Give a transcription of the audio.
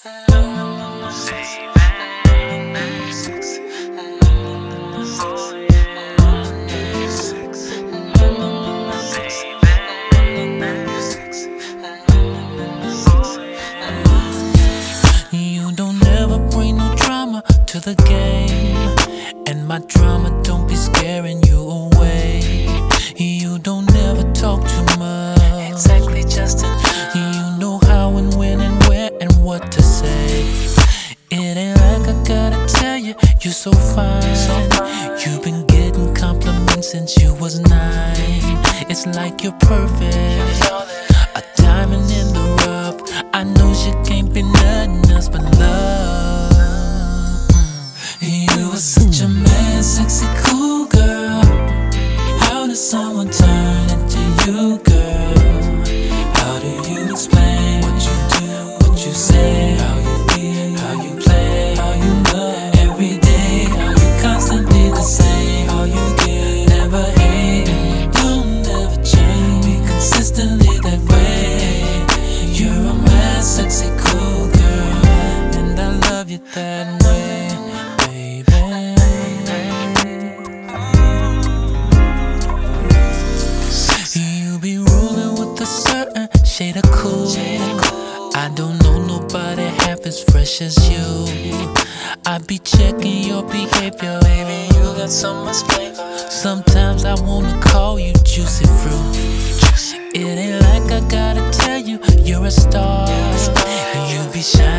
You don't ever bring no drama to the game, and my drama don't be scaring you away. You don't ever talk too much, Exactly, just enough. you know how and when and where and what to say. It ain't like I gotta tell you, you're so fine. You've been getting compliments since you was 9. It's like you're perfect, a diamond in the rough. I know she can't be nothing else but love. You are such a mad, sexy, cool girl. How does someone turn into you, girl? How do you explain what you do, what you say, how you be, how you play, how you love every day, how you constantly the same, how you give, never hate, and you don't never change, be consistently that way. You're a mad, sexy, cool girl, and I love you that way, baby. You be rolling with a certain shade of cool. I don't know nobody half as fresh as you. I be checking your behavior, Baby, you got so much flavor. sometimes I wanna call you juicy fruit. It ain't like I gotta tell you, you're a star. You be shining